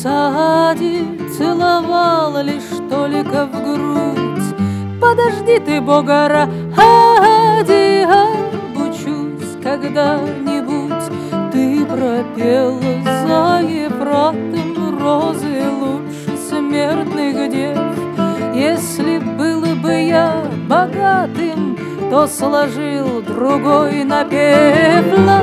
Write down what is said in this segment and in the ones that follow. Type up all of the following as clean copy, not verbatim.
саде целовала лишь только в грудь. Подожди ты, Бога ради, обучусь когда-нибудь. Ты пропела за Ефратом розы лучше смертных дев. Если было бы я богатым, то сложил другой напев.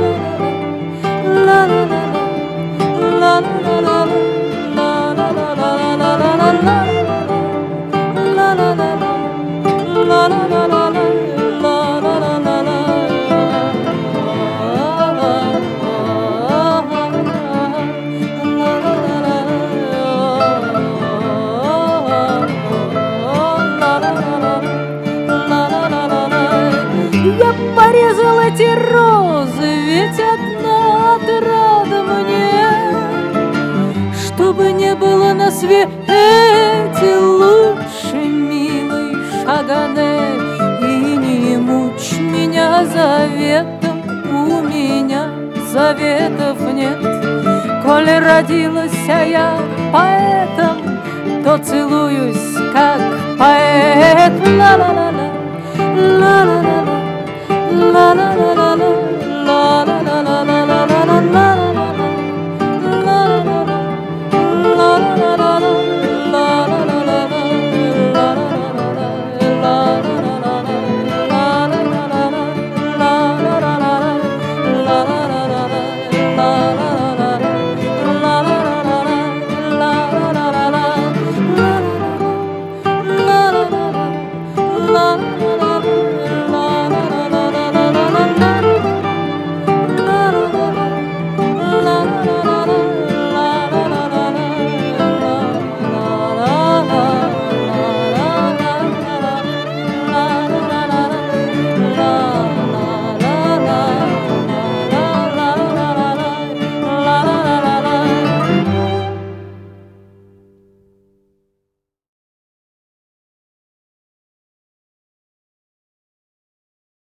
Я порезал эти розы, ведь одна отрада мне, чтобы не было на свете лучше, милый Шагане. И не мучь меня заветом, у меня заветов нет. Коль родилась я поэтом, то целуюсь как поэт. Ла-ла-ла-ла, ла-ла-ла.